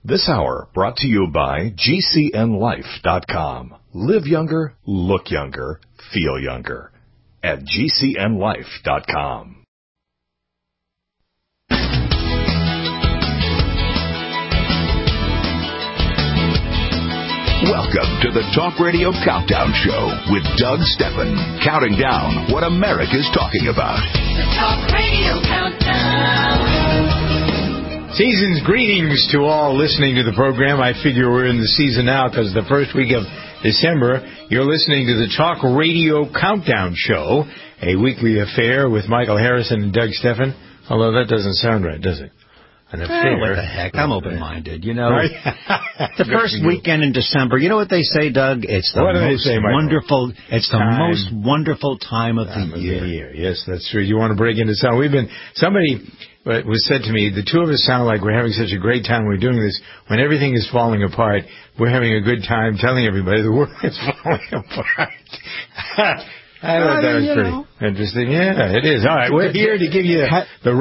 This hour brought to you by GCNLife.com. Live younger, look younger, feel younger. At GCNLife.com. Welcome to the Talk Radio Countdown Show with Doug Steffen, counting down what America's talking about. The Talk Radio Countdown. Season's greetings to all listening to the program. I figure we're in the season now because the first week of December, you're listening to the Talk Radio Countdown Show, a weekly affair with Michael Harrison and Doug Steffen. Although that doesn't sound right, does it? An affair. What the heck? I'm open-minded, you know. Right? The first weekend in December. You know what they say, Doug? It's the most wonderful. It's the most wonderful time of the year. Yes, that's true. You want to break into sound? Somebody was said to me, the two of us sound like we're having such a great time. We're doing this when everything is falling apart. We're having a good time telling everybody the world is falling apart. I thought that was pretty interesting. Yeah, it is. All right, we're here to give you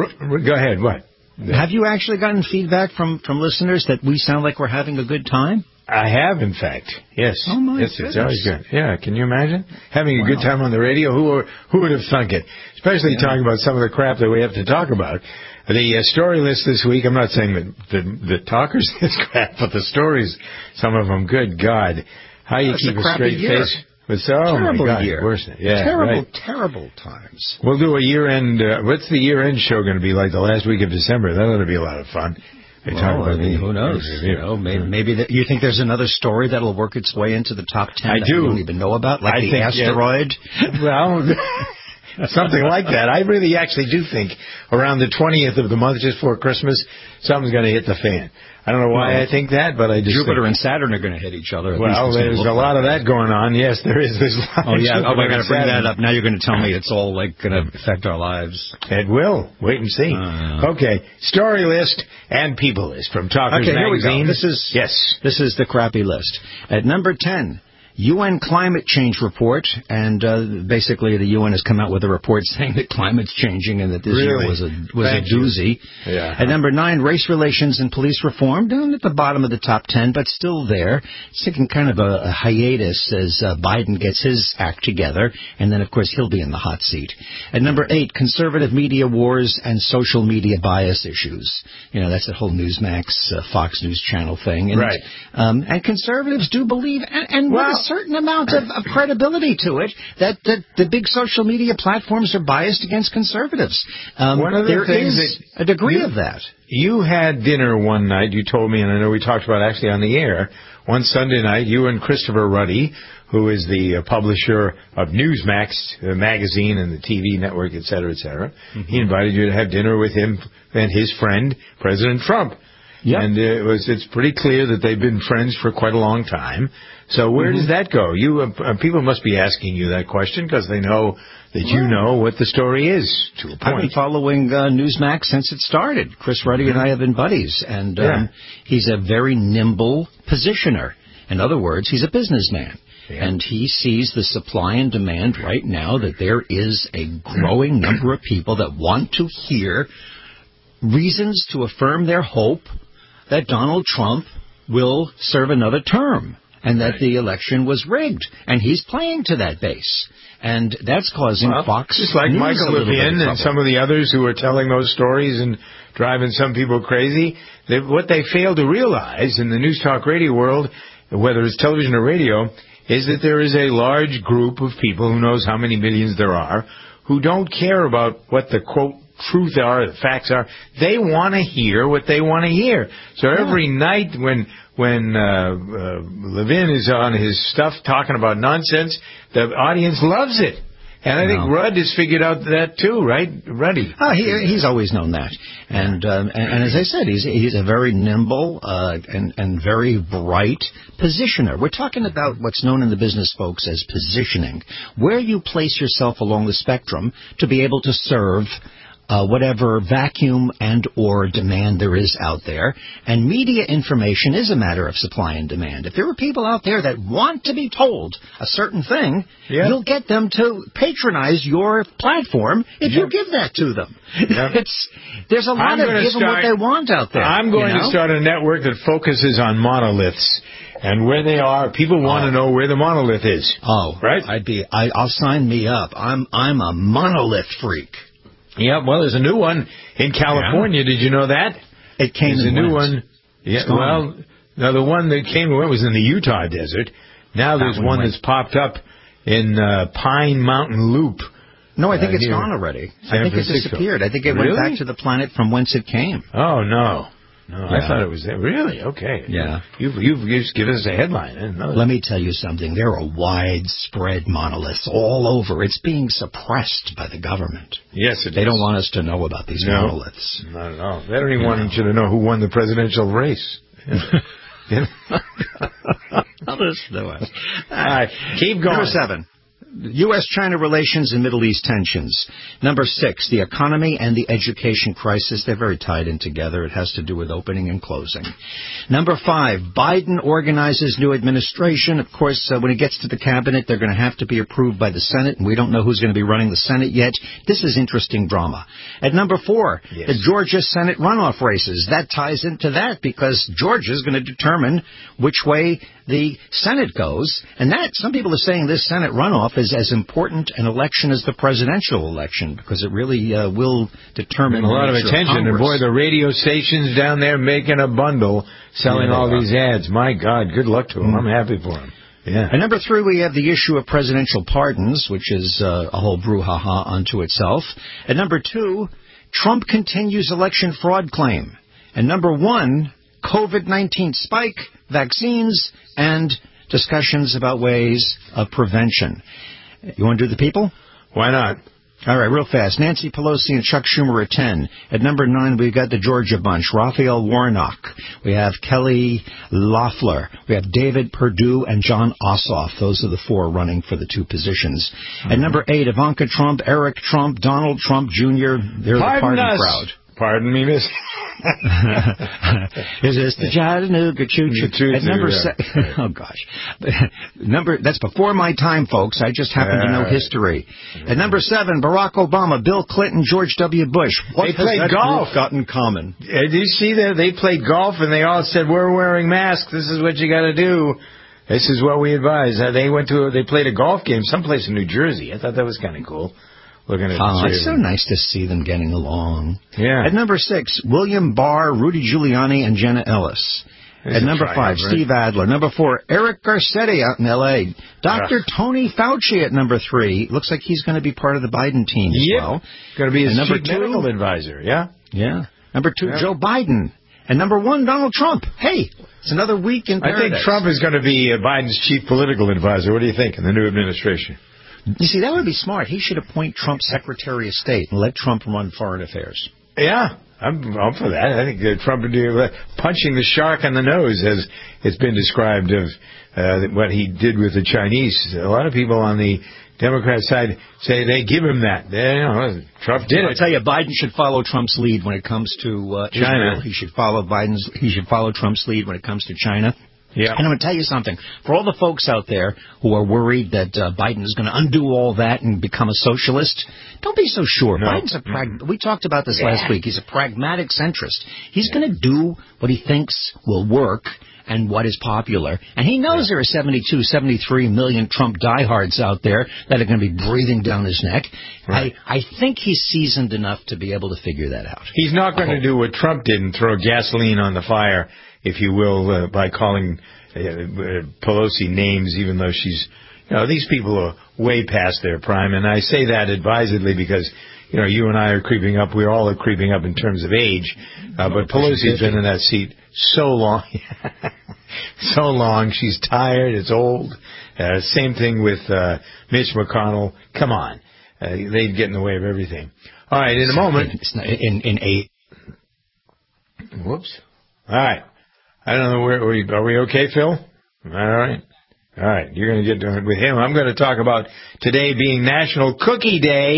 go ahead. What? Have you actually gotten feedback from listeners that we sound like we're having a good time? I have, in fact. Yes. Oh, my goodness. It's always good. Yeah, can you imagine? Having a good time on the radio? Who would have thunk it? Especially talking about some of the crap that we have to talk about. The story list this week, I'm not saying that the talkers is crap, but the stories, some of them, good God. How you keep a straight face? Terrible year. Yeah, terrible times. We'll do a year-end. What's the year-end show going to be like the last week of December? That ought to be a lot of fun. Who knows? Maybe you think there's another story that'll work its way into the top 10 I do. We don't even know about, like the asteroid? Well, something like that. I really actually do think around the 20th of the month, just before Christmas, something's going to hit the fan. I don't know why I think that, but I just Jupiter and Saturn are going to hit each other. Well, there's a lot of that going on. Yes, there is. There's a lot I got to bring that up. Now you're going to tell me it's all going to affect our lives. It will. Wait and see. Okay, story list and people list from Talkers Magazine. Here we go. This is the crappy list. At number 10. UN climate change report, and basically the UN has come out with a report saying that climate's changing and that this year was a doozy. Yeah. At number 9, race relations and police reform, down at the bottom of the top 10, but still there. It's taking kind of a hiatus as Biden gets his act together, and then, of course, he'll be in the hot seat. At number 8, conservative media wars and social media bias issues. You know, that's that whole Newsmax, Fox News Channel thing. And, right. And conservatives do believe, and certain amount of credibility to it that the big social media platforms are biased against conservatives. One of the things is a degree of that. You had dinner one night, you told me, and I know we talked about actually on the air, one Sunday night, you and Christopher Ruddy, who is the publisher of Newsmax, the magazine and the TV network, et cetera, et cetera. Mm-hmm. He invited you to have dinner with him and his friend, President Trump. Yep. And it's pretty clear that they've been friends for quite a long time. So where does that go? People must be asking you that question because they know that you know what the story is, to a point. I've been following Newsmax since it started. Chris Ruddy and I have been buddies, and he's a very nimble positioner. In other words, he's a businessman. Yeah. And he sees the supply and demand right now that there is a growing number of people that want to hear reasons to affirm their hope that Donald Trump will serve another term and that the election was rigged. And he's playing to that base. And that's causing Fox just like News Michael Levin and some of the others who are telling those stories and driving some people crazy. What they fail to realize in the news talk radio world, whether it's television or radio, is that there is a large group of people, who knows how many millions there are, who don't care about what the, quote, truth are, the facts are. They want to hear what they want to hear. So every night when Levin is on his stuff talking about nonsense, the audience loves it. And I think Rudd has figured out that too, right? Ruddy. He's always known that. And as I said, he's a very nimble and very bright positioner. We're talking about what's known in the business folks as positioning, where you place yourself along the spectrum to be able to serve whatever vacuum and or demand there is out there. And media information is a matter of supply and demand. If there are people out there that want to be told a certain thing, you'll get them to patronize your platform if you give that to them. There's a lot of give them what they want out there. I'm going to start a network that focuses on monoliths. And where they are, people want to know where the monolith is. Right? I'll sign me up. I'm a monolith freak. Yeah, well, there's a new one in California. Did you know that? It came. There's a new one. Yeah, well, now the one that came and went was in the Utah desert. Now there's one that's popped up in Pine Mountain Loop. No, I think it's gone already. I think it disappeared. I think it went back to the planet from whence it came. Oh, no. No, I thought it was there. Really? Okay. Yeah. You've just given us a headline. I didn't know that. Let me tell you something. There are widespread monoliths all over. It's being suppressed by the government. Yes, it is. They don't want us to know about these monoliths. Not at all. They don't even want you to know who won the presidential race. Listen to us. All right. Keep going. Number 7. U.S.-China relations and Middle East tensions. Number 6, the economy and the education crisis. They're very tied in together. It has to do with opening and closing. Number 5, Biden organizes new administration. Of course, when it gets to the cabinet, they're going to have to be approved by the Senate, and we don't know who's going to be running the Senate yet. This is interesting drama. At number 4, the Georgia Senate runoff races. That ties into that because Georgia is going to determine which way the Senate goes. And that, some people are saying this Senate runoff is as important an election as the presidential election because it really will determine a lot of attention. And boy, the radio stations down there making a bundle selling all these ads. My God, good luck to them. I'm happy for them. Yeah. And number 3, we have the issue of presidential pardons, which is a whole brouhaha unto itself. And number 2, Trump continues election fraud claim. And number 1, COVID-19 spike, vaccines, and discussions about ways of prevention. You want to do the people? Why not? All right, real fast. Nancy Pelosi and Chuck Schumer at 10. At number 9, we've got the Georgia bunch. Raphael Warnock. We have Kelly Loeffler. We have David Perdue and John Ossoff. Those are the 4 running for the 2 positions. At number 8, Ivanka Trump, Eric Trump, Donald Trump Jr. They're the party crowd. Pardon me, miss. Is this the Chattanooga Choo-Choo? At number 7, oh gosh, that's before my time, folks. I just happen to know history. At number 7, Barack Obama, Bill Clinton, George W. Bush. What has that group got in common? Did you see that they played golf and they all said we're wearing masks? This is what you got to do. This is what we advise. They played a golf game someplace in New Jersey. I thought that was kind of cool. It's so nice to see them getting along. Yeah. At number 6, William Barr, Rudy Giuliani, and Jenna Ellis. At number 5, Steve Adler. Number 4, Eric Garcetti out in L.A. Dr. Tony Fauci at number 3. Looks like he's going to be part of the Biden team as well. Going to be his chief medical advisor, Yeah. Number 2, Joe Biden. And number 1, Donald Trump. Hey, it's another week in paradise. I think Trump is going to be Biden's chief political advisor. What do you think in the new administration? You see, that would be smart. He should appoint Trump Secretary of State and let Trump run foreign affairs. Yeah, I'm for that. I think Trump would do punching the shark on the nose, as it's been described of what he did with the Chinese. A lot of people on the Democrat side say they give him that. Trump did it. I'll tell you, Biden should follow Trump's lead when it comes to China. Israel. He should follow Trump's lead when it comes to China. Yeah. And I'm going to tell you something. For all the folks out there who are worried that Biden is going to undo all that and become a socialist, don't be so sure. No. Biden's we talked about this last week. He's a pragmatic centrist. He's going to do what he thinks will work and what is popular. And he knows there are 72, 73 million Trump diehards out there that are going to be breathing down his neck. Right. I think he's seasoned enough to be able to figure that out. He's not going to do what Trump did and throw gasoline on the fire, if you will, by calling Pelosi names, even though she's, these people are way past their prime. And I say that advisedly because, you and I are creeping up. We all are creeping up in terms of age. But Pelosi's been in that seat so long. So long. She's tired. It's old. Same thing with Mitch McConnell. Come on. They'd get in the way of everything. All right, in a moment. Whoops. All right. I don't know, are we okay, Phil? All right. All right, you're going to get with him. I'm going to talk about today being National Cookie Day,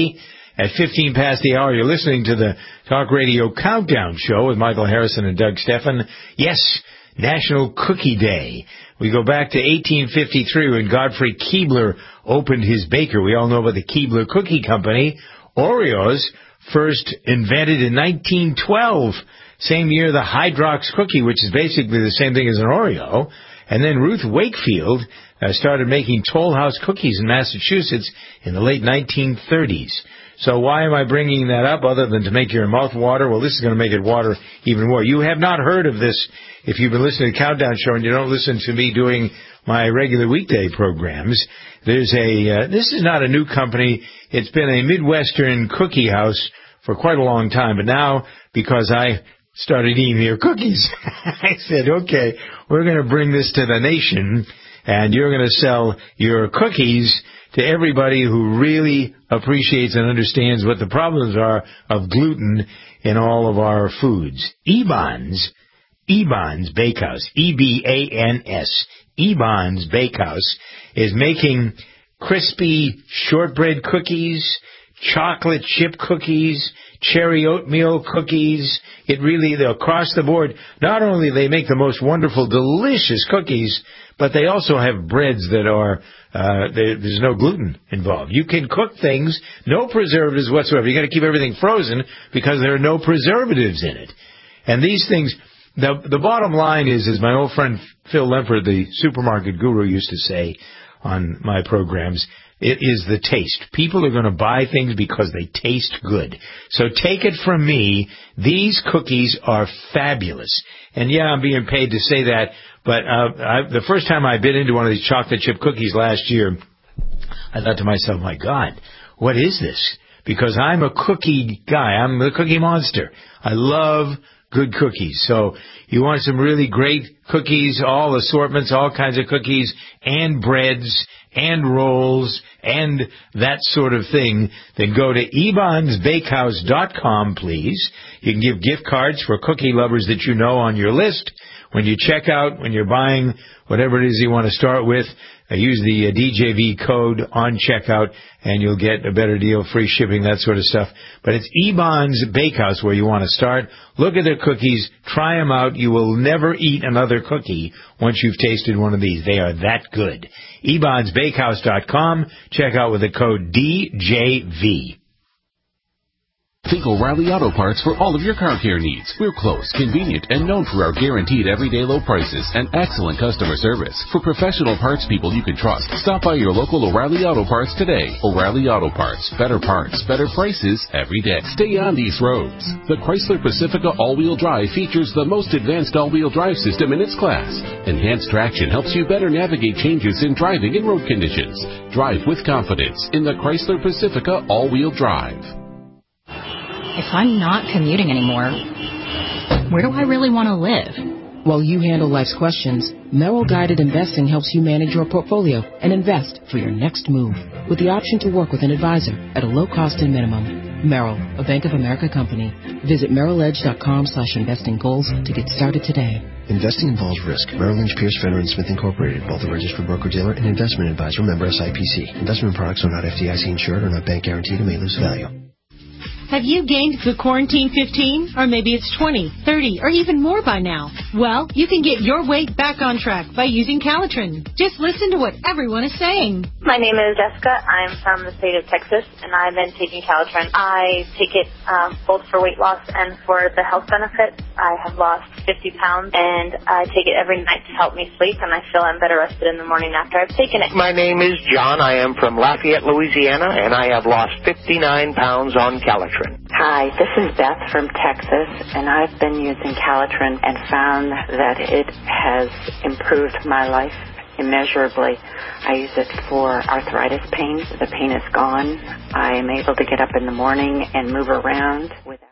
at 15 past the hour. You're listening to the Talk Radio Countdown Show with Michael Harrison and Doug Steffen. Yes, National Cookie Day. We go back to 1853 when Godfrey Keebler opened his baker. We all know about the Keebler Cookie Company. Oreos first invented in 1912. Same year, the Hydrox cookie, which is basically the same thing as an Oreo. And then Ruth Wakefield started making Toll House cookies in Massachusetts in the late 1930s. So why am I bringing that up other than to make your mouth water? Well, this is going to make it water even more. You have not heard of this if you've been listening to the Countdown Show and you don't listen to me doing my regular weekday programs. This is not a new company. It's been a Midwestern cookie house for quite a long time. But now, because I started eating your cookies, I said, okay, we're going to bring this to the nation, and you're going to sell your cookies to everybody who really appreciates and understands what the problems are of gluten in all of our foods. Eban's Bakehouse, E-B-A-N-S, Eban's Bakehouse is making crispy shortbread cookies, chocolate chip cookies, cherry oatmeal cookies. They're across the board. Not only they make the most wonderful, delicious cookies, but they also have breads that are, there's no gluten involved. You can cook things, no preservatives whatsoever. You got to keep everything frozen because there are no preservatives in it. And these things, the bottom line is, as my old friend Phil Lempert, the supermarket guru, used to say on my programs, it is the taste. People are going to buy things because they taste good. So take it from me, these cookies are fabulous. And yeah, I'm being paid to say that, but the first time I bit into one of these chocolate chip cookies last year, I thought to myself, my God, what is this? Because I'm a cookie guy. I'm the cookie monster. I love good cookies. So you want some really great cookies, all assortments, all kinds of cookies, and breads, and rolls, and that sort of thing, then go to ebansbakehouse.com, please. You can give gift cards for cookie lovers that you know on your list. When you check out, when you're buying whatever it is you want to start with, use the DJV code on checkout, and you'll get a better deal, free shipping, that sort of stuff. But it's Eban's Bakehouse where you want to start. Look at their cookies. Try them out. You will never eat another cookie once you've tasted one of these. They are that good. ebansbakehouse.com. Check out with the code DJV. Think O'Reilly Auto Parts for all of your car care needs. We're close, convenient, and known for our guaranteed everyday low prices and excellent customer service. For professional parts people you can trust, stop by your local O'Reilly Auto Parts today. O'Reilly Auto Parts. Better parts, better prices every day. Stay on these roads. The Chrysler Pacifica all-wheel drive features the most advanced all-wheel drive system in its class. Enhanced traction helps you better navigate changes in driving and road conditions. Drive with confidence in the Chrysler Pacifica all-wheel drive. If I'm not commuting anymore, where do I really want to live? While you handle life's questions, Merrill Guided Investing helps you manage your portfolio and invest for your next move with the option to work with an advisor at a low cost and minimum. Merrill, a Bank of America company. Visit merrilledge.com/investing goals to get started today. Investing involves risk. Merrill Lynch, Pierce, Fenner & Smith Incorporated, both a registered broker-dealer and investment advisor, member SIPC. Investment products are not FDIC insured or not bank guaranteed and may lose value. Have you gained the quarantine 15? Or maybe it's 20, 30, or even more by now? Well, you can get your weight back on track by using Calitrin. Just listen to what everyone is saying. My name is Jessica. I'm from the state of Texas, and I've been taking Calitrin. I take it both for weight loss and for the health benefits. I have lost 50 pounds, and I take it every night to help me sleep, and I feel I'm better rested in the morning after I've taken it. My name is John. I am from Lafayette, Louisiana, and I have lost 59 pounds on Calitrin. Hi, this is Beth from Texas, and I've been using Calitrin and found that it has improved my life immeasurably. I use it for arthritis pain. The pain is gone. I am able to get up in the morning and move around without.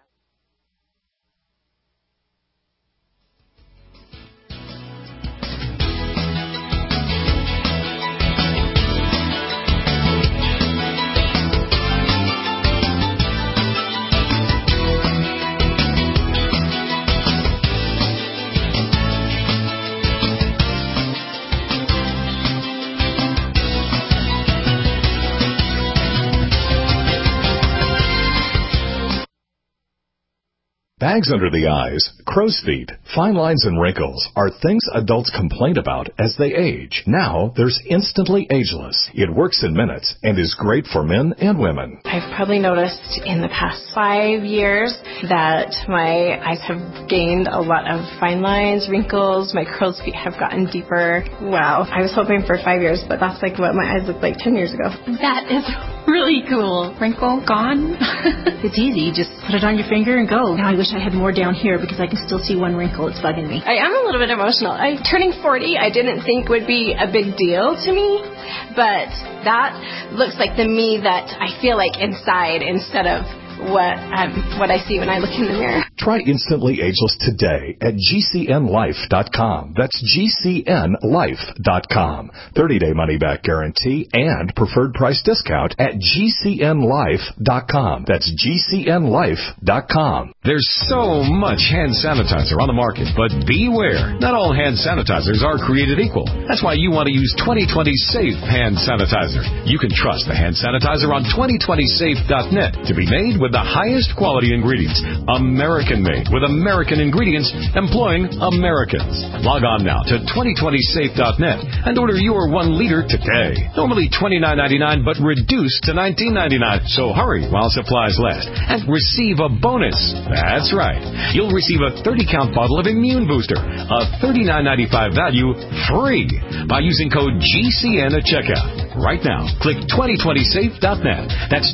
Bags under the eyes, crow's feet, fine lines, and wrinkles are things adults complain about as they age. Now, there's Instantly Ageless. It works in minutes and is great for men and women. I've probably noticed in the past 5 years that my eyes have gained a lot of fine lines, wrinkles, my crow's feet have gotten deeper. Wow, I was hoping for 5 years, but that's like what my eyes looked like 10 years ago. That is really cool. Wrinkle gone? It's easy. Just put it on your finger and go. Now I wish I had more down here because I can still see one wrinkle. It's bugging me. I am a little bit emotional. Turning 40 I didn't think would be a big deal to me, but that looks like the me that I feel like inside instead of what I see when I look in the mirror. Try Instantly Ageless today at GCNLife.com. That's GCNLife.com. 30-day money-back guarantee and preferred price discount at GCNLife.com. That's GCNLife.com. There's so much hand sanitizer on the market, but beware. Not all hand sanitizers are created equal. That's why you want to use 2020 Safe hand sanitizer. You can trust the hand sanitizer on 2020safe.net to be made with the highest quality ingredients, American-made with American ingredients, employing Americans. Log on now to 2020safe.net and order your 1 liter today. Normally $29.99, but reduced to $19.99. So hurry while supplies last and receive a bonus. That's right. You'll receive a 30-count bottle of Immune Booster, a $39.95 value, free by using code GCN at checkout. Right now, click 2020safe.net. That's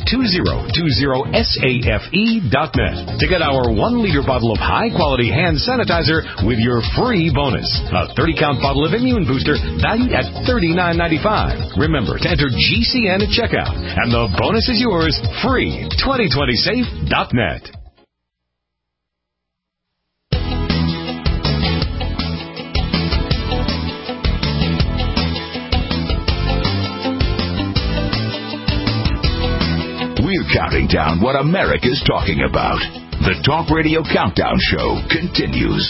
2020safe.net to get our 1-liter bottle of high-quality hand sanitizer with your free bonus. A 30-count bottle of Immune Booster valued at $39.95. Remember to enter GCN at checkout, and the bonus is yours free. 2020safe.net. We're counting down what America's talking about. The Talk Radio Countdown Show continues.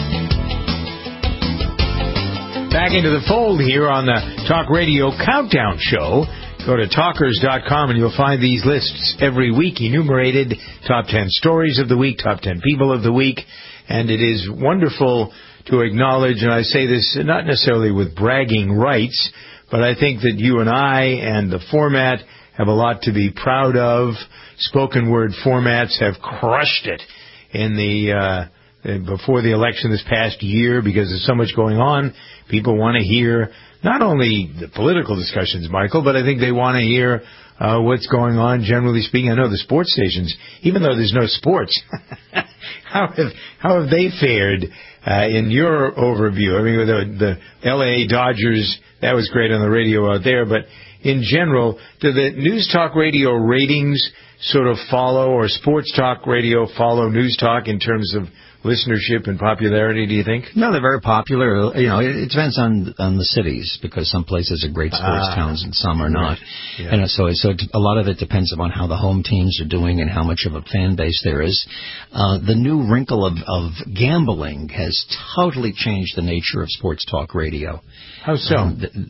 Back into the fold here on the Talk Radio Countdown Show. Go to talkers.com and you'll find these lists every week enumerated. Top 10 stories of the week, top 10 people of the week. And it is wonderful to acknowledge, and I say this not necessarily with bragging rights, but I think that you and I and the format have a lot to be proud of. Spoken word formats have crushed it in the before the election this past year because there's so much going on. People want to hear not only the political discussions, Michael, but I think they want to hear what's going on, generally speaking. I know the sports stations, even though there's no sports, how have they fared in your overview? I mean, the L.A. Dodgers, that was great on the radio out there, but in general, do the news talk radio ratings sort of follow, or sports talk radio follow news talk in terms of listenership and popularity, do you think? No, they're very popular. You know, it depends on the cities, because some places are great sports towns and some are not. Yeah. And so a lot of it depends upon how the home teams are doing and how much of a fan base there is. The new wrinkle of gambling has totally changed the nature of sports talk radio. How so?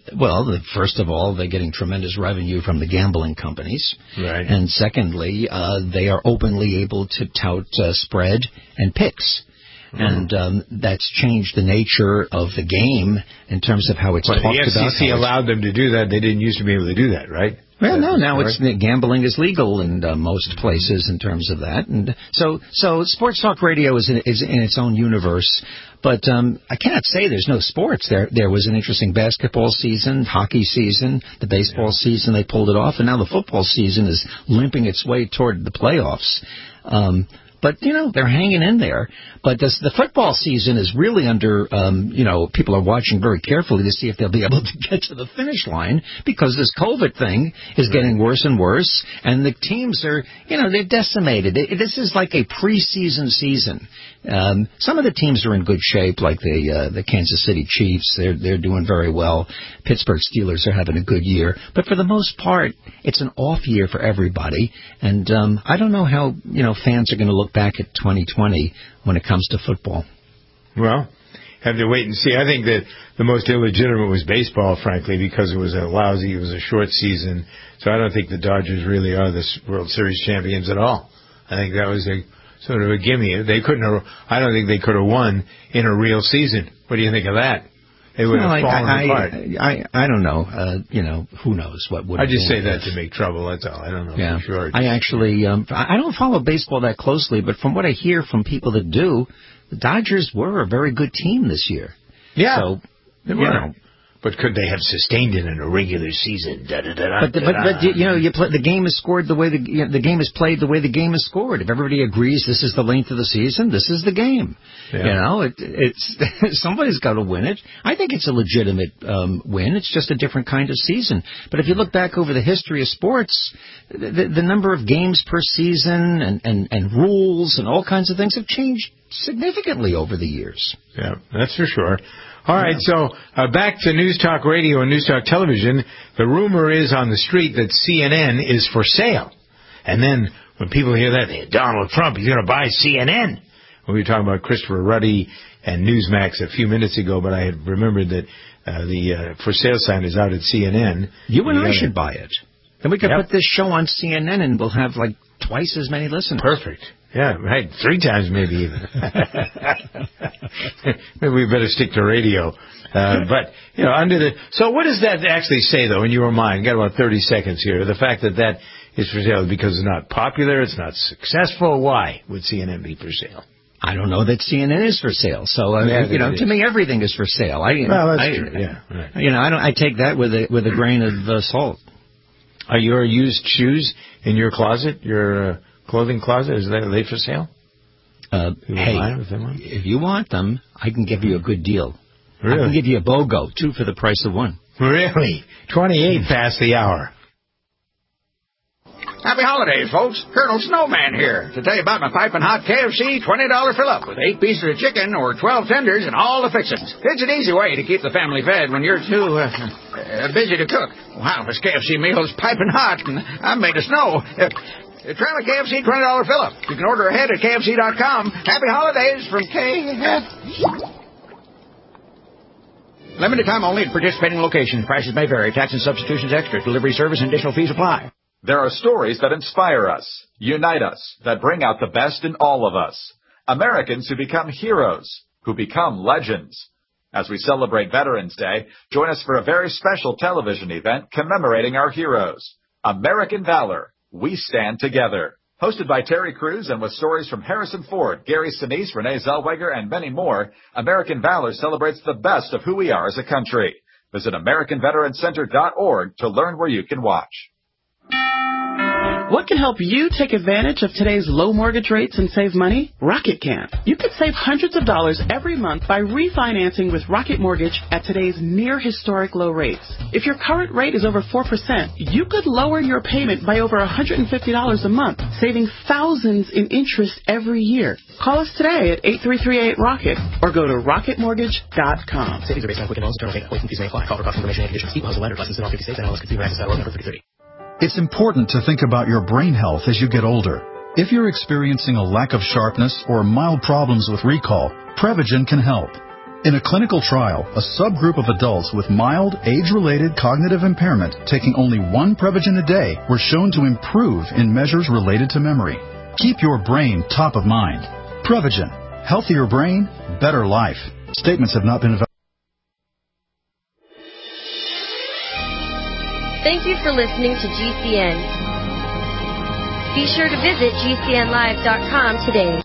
First of all, they're getting tremendous revenue from the gambling companies. Right. And secondly, they are openly able to tout spread and picks. And that's changed the nature of the game in terms of how it's talked about. The FCC allowed them to do that. They didn't used to be able to do that, right? Well, no, now gambling is legal in most places in terms of that. And so sports talk radio is in its own universe. But I cannot say there's no sports. There was an interesting basketball season, hockey season, the baseball season. They pulled it off, and now the football season is limping its way toward the playoffs. But, you know, they're hanging in there. But the football season is really under, people are watching very carefully to see if they'll be able to get to the finish line, because this COVID thing is getting worse and worse, and the teams are, they're decimated. This is like a preseason season. Some of the teams are in good shape, like the Kansas City Chiefs. They're doing very well. Pittsburgh Steelers are having a good year. But for the most part, it's an off year for everybody. And I don't know how, fans are going to look back at 2020 when it comes to football. Well, have to wait and see. I think that the most illegitimate was baseball, frankly, because it was a short season. So I don't think the Dodgers really are the World Series champions at all. I think that was a sort of a gimme. They couldn't have. I don't think they could have won in a real season. What do you think of that? They would have fallen apart. I don't know. Who knows what would. I just say that to make trouble. That's all. I don't know for sure. I actually, I don't follow baseball that closely, but from what I hear from people that do, the Dodgers were a very good team this year. Yeah, so they were. But could they have sustained it in a regular season? But the game is scored the way the game is played the way the game is scored. If everybody agrees this is the length of the season, this is the game. Yeah. It's somebody's got to win it. I think it's a legitimate win. It's just a different kind of season. But if you look back over the history of sports, the number of games per season and rules and all kinds of things have changed significantly over the years. Yeah, that's for sure. All right, so back to News Talk Radio and News Talk Television. The rumor is on the street that CNN is for sale. And then when people hear that, hey, Donald Trump, he's going to buy CNN. We were talking about Christopher Ruddy and Newsmax a few minutes ago, but I had remembered that the for sale sign is out at CNN. You and I should buy it. Then we could put this show on CNN and we'll have like twice as many listeners. Perfect. Yeah, right. 3 times maybe even. Maybe we better stick to radio. But, so what does that actually say, though, in your mind? Got about 30 seconds here. The fact that is for sale because it's not popular, it's not successful. Why would CNN be for sale? I don't know that CNN is for sale. So, to me, everything is for sale. That's true. Yeah, right. I take that with a grain of salt. Are your used shoes in your closet, your clothing closet, are they for sale? Hey, if you want them, I can give you a good deal. Really? I can give you a BOGO, 2 for the price of 1. Really? 28 past the hour. Happy holidays, folks. Colonel Snowman here to tell you about my piping hot KFC $20 fill-up with 8 pieces of chicken or 12 tenders and all the fixings. It's an easy way to keep the family fed when you're too busy to cook. Wow, this KFC meal is piping hot, and I'm made of snow. Try my KFC $20 fill-up. You can order ahead at KFC.com. Happy holidays from KFC. Limited time only at participating locations. Prices may vary. Tax and substitutions extra. Delivery service and additional fees apply. There are stories that inspire us, unite us, that bring out the best in all of us. Americans who become heroes, who become legends. As we celebrate Veterans Day, join us for a very special television event commemorating our heroes. American Valor. We Stand Together. Hosted by Terry Crews and with stories from Harrison Ford, Gary Sinise, Renee Zellweger, and many more, American Valor celebrates the best of who we are as a country. Visit AmericanVeteranCenter.org to learn where you can watch. What can help you take advantage of today's low mortgage rates and save money? Rocket can. You could save hundreds of dollars every month by refinancing with Rocket Mortgage at today's near historic low rates. If your current rate is over 4%, you could lower your payment by over $150 a month, saving thousands in interest every year. Call us today at 8338-ROCKET or go to rocketmortgage.com. Savings are based on quick loans, term rate, points and fees may apply. Call for cost information and conditions. Equal housing lender, licensed in all 50 states, and NMLS Consumer Access number 3030. It's important to think about your brain health as you get older. If you're experiencing a lack of sharpness or mild problems with recall, Prevagen can help. In a clinical trial, a subgroup of adults with mild, age-related cognitive impairment taking only 1 Prevagen a day were shown to improve in measures related to memory. Keep your brain top of mind. Prevagen. Healthier brain, better life. Statements have not been evaluated. Thank you for listening to GCN. Be sure to visit GCNlive.com today.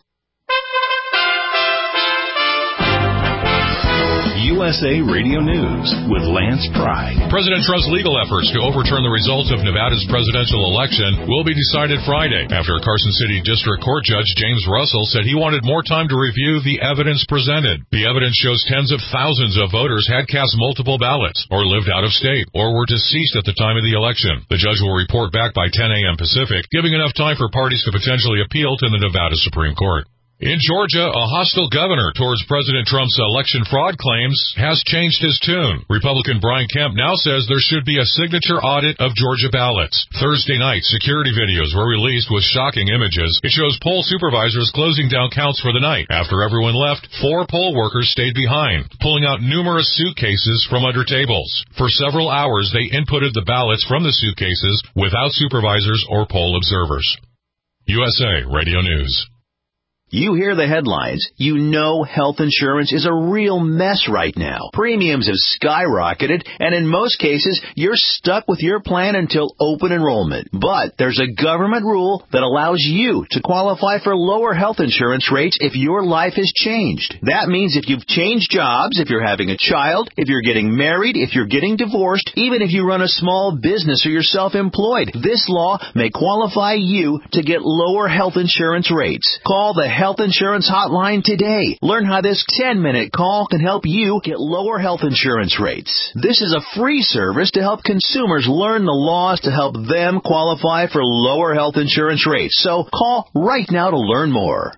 USA Radio News with Lance Pride. President Trump's legal efforts to overturn the results of Nevada's presidential election will be decided Friday after Carson City District Court Judge James Russell said he wanted more time to review the evidence presented. The evidence shows tens of thousands of voters had cast multiple ballots or lived out of state or were deceased at the time of the election. The judge will report back by 10 a.m. Pacific, giving enough time for parties to potentially appeal to the Nevada Supreme Court. In Georgia, a hostile governor towards President Trump's election fraud claims has changed his tune. Republican Brian Kemp now says there should be a signature audit of Georgia ballots. Thursday night, security videos were released with shocking images. It shows poll supervisors closing down counts for the night. After everyone left, 4 poll workers stayed behind, pulling out numerous suitcases from under tables. For several hours, they inputted the ballots from the suitcases without supervisors or poll observers. USA Radio News. You hear the headlines. You know health insurance is a real mess right now. Premiums have skyrocketed, and in most cases, you're stuck with your plan until open enrollment. But there's a government rule that allows you to qualify for lower health insurance rates if your life has changed. That means if you've changed jobs, if you're having a child, if you're getting married, if you're getting divorced, even if you run a small business or you're self-employed, this law may qualify you to get lower health insurance rates. Call the Health Insurance Hotline today. Learn how this 10-minute call can help you get lower health insurance rates. This is a free service to help consumers learn the laws to help them qualify for lower health insurance rates. So call right now to learn more.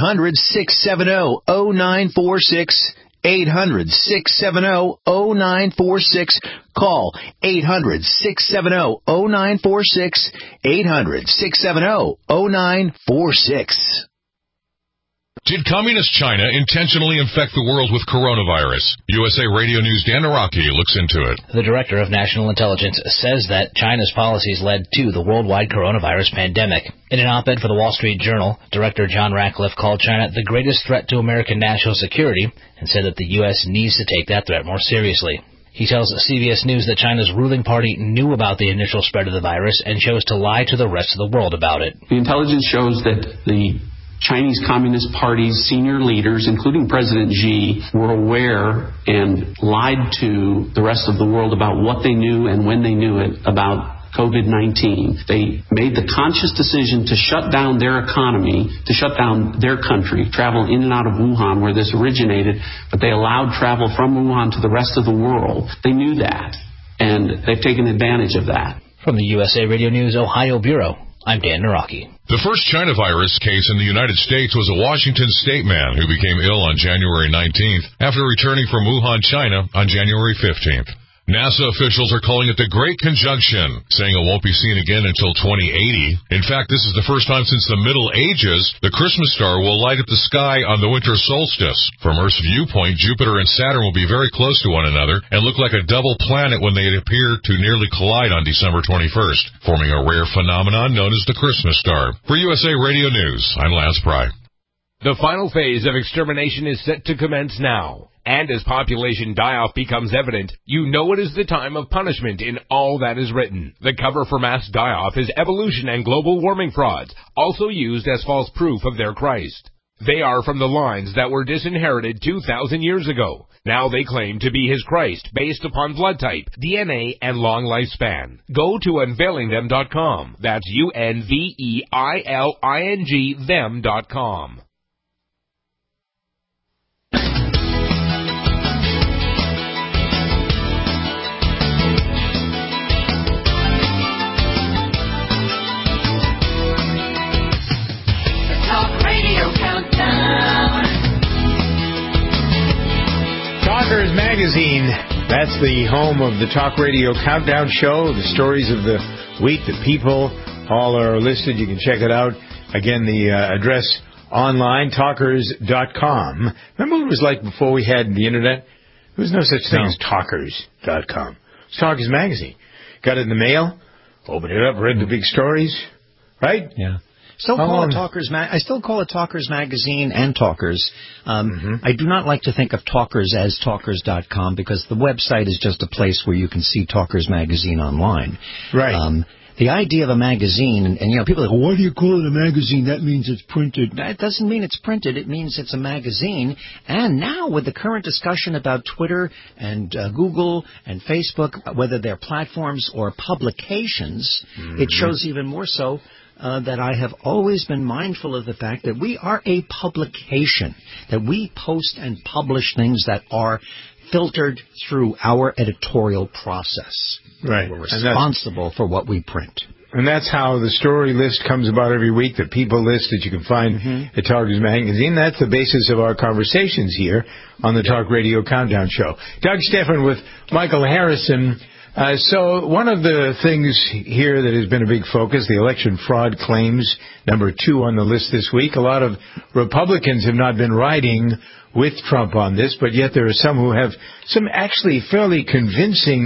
800-670-0946. 800-670-0946. Call 800-670-0946. 800-670-0946. Did Communist China intentionally infect the world with coronavirus? USA Radio News' Dan Araki looks into it. The Director of National Intelligence says that China's policies led to the worldwide coronavirus pandemic. In an op-ed for the Wall Street Journal, Director John Ratcliffe called China the greatest threat to American national security and said that the U.S. needs to take that threat more seriously. He tells CBS News that China's ruling party knew about the initial spread of the virus and chose to lie to the rest of the world about it. The intelligence shows that the Chinese Communist Party's senior leaders, including President Xi, were aware and lied to the rest of the world about what they knew and when they knew it about COVID-19. They made the conscious decision to shut down their economy, to shut down their country, travel in and out of Wuhan where this originated, but they allowed travel from Wuhan to the rest of the world. They knew that, and they've taken advantage of that. From the USA Radio News Ohio Bureau, I'm Dan Naraki. The first China virus case in the United States was a Washington State man who became ill on January 19th after returning from Wuhan, China on January 15th. NASA officials are calling it the Great Conjunction, saying it won't be seen again until 2080. In fact, this is the first time since the Middle Ages the Christmas star will light up the sky on the winter solstice. From Earth's viewpoint, Jupiter and Saturn will be very close to one another and look like a double planet when they appear to nearly collide on December 21st, forming a rare phenomenon known as the Christmas star. For USA Radio News, I'm Lance Pry. The final phase of extermination is set to commence now. And as population die-off becomes evident, you know it is the time of punishment in all that is written. The cover for mass die-off is evolution and global warming frauds, also used as false proof of their Christ. They are from the lines that were disinherited 2,000 years ago. Now they claim to be his Christ based upon blood type, DNA, and long lifespan. Go to unveilingthem.com. That's UNVEILING them.com. Talkers Magazine. That's the home of the Talk Radio Countdown Show, the stories of the week that people all are listed. You can check it out. Again, the address online, talkers.com. Remember what it was like before we had the Internet? There was no such thing as talkers.com. It's Talkers Magazine. Got it in the mail, opened it up, read the big stories, right? Yeah. I still call it Talkers Magazine and Talkers. I do not like to think of Talkers as Talkers.com because the website is just a place where you can see Talkers Magazine online. Right. The idea of a magazine, and people are like, why do you call it a magazine? That means it's printed. That doesn't mean it's printed. It means it's a magazine. And now with the current discussion about Twitter and Google and Facebook, whether they're platforms or publications, it shows even more so that I have always been mindful of the fact that we are a publication, that we post and publish things that are filtered through our editorial process. Right. We're responsible for what we print. And that's how the story list comes about every week, the people list that you can find at Talkers Magazine. That's the basis of our conversations here on the Talk Radio Countdown Show. Doug Stephan with Michael Harrison. So one of the things here that has been a big focus, the election fraud claims, number 2 on the list this week. A lot of Republicans have not been riding with Trump on this, but yet there are some who have some actually fairly convincing